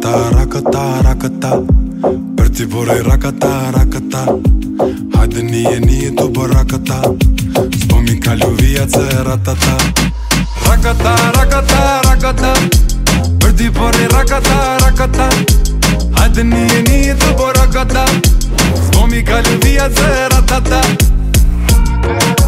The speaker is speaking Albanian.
rakata Për ti bore rakata Hajde nije tu bë rakata S'po mi kalu vija ce ratata Rakata Për ti bore rakata Hajde nije tu bë rakata S'po mi kalu vija ce ratata